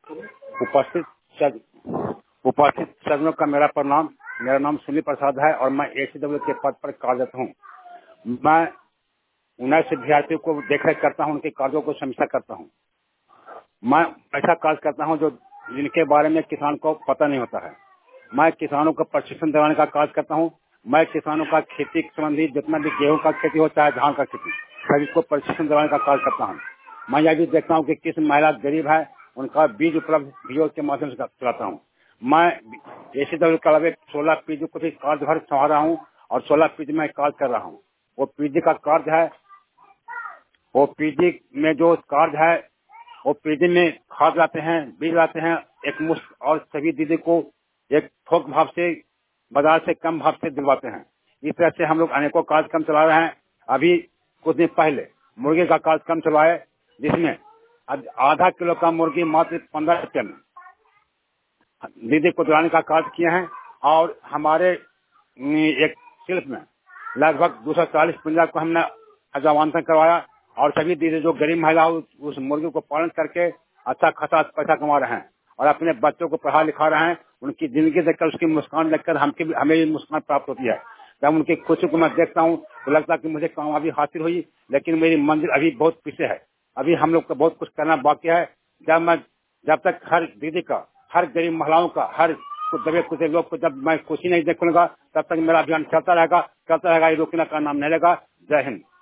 उपस्थित उपस्थित सज्जनों का मेरा प्रणाम। मेरा नाम सुनील प्रसाद है और मैं एसीडब्ल्यू के पद पर कार्यरत हूँ। मैं 19 विद्यार्थियों को देखरेख करता हूँ, उनके कार्यों को समीक्षा करता हूँ। मैं ऐसा कार्य करता हूँ जो जिनके बारे में किसान को पता नहीं होता है। मैं किसानों को प्रशिक्षण दिलाने का कार्य करता हूँ। मैं किसानों का खेती संबंधी जितना भी गेहूं का खेती हो चाहे धान का खेती, सभी को प्रशिक्षण दिलाने का कार्य करता हूँ। मैं यह भी देखता हूँ कि किस महिला गरीब है, उनका बीज उपलब्ध वीडियो के माध्यम से चलाता हूँ। मैं एसीडब्ल्यू क्लब 16 पीजी को भी कार्यभार संभाल रहा हूँ और 16 पीजी में कार्य कर रहा हूँ। वो पीजी का कार्य है, वो पीजी में जो कार्य है, वो पीजी में खाद लाते हैं, बीज लाते हैं एक मुश्त, और सभी दीदी को एक थोक भाव से बाजार से कम भाव से दिलवाते हैं। इस तरह से हम लोग अनेकों कार्यक्रम चला रहे हैं। अभी कुछ दिन पहले मुर्गे का कार्यक्रम चलाए, जिसमें आधा किलो का मुर्गी मात्र 15 रुपये में दीदी को दिलाने का कार्य किए हैं। और हमारे एक शिल्प में लगभग 240 पंजाब को हमने अजावांतन करवाया और सभी दीदी जो गरीब महिला उस मुर्गी को पालन करके अच्छा खासा पैसा कमा रहे हैं और अपने बच्चों को पढ़ा लिखा रहे हैं। उनकी जिंदगी देखकर, उसकी मुस्कान देखकर हमें भी मुस्कान प्राप्त होती है। जब उनकी खुशी को मैं देखता हूँ तो लगता है कि मुझे कामयाबी हासिल हुई, लेकिन मेरी मंजिल अभी बहुत पीछे है। अभी हम लोग को बहुत कुछ करना बाकी है। जब तक हर दीदी का, हर गरीब महिलाओं का, हर दबे कुचले लोग को जब मैं खुशी नहीं देखूंगा, तब तक मेरा अभियान चलता रहेगा। ये रोकने का नाम नहीं लेगा। जय हिंद।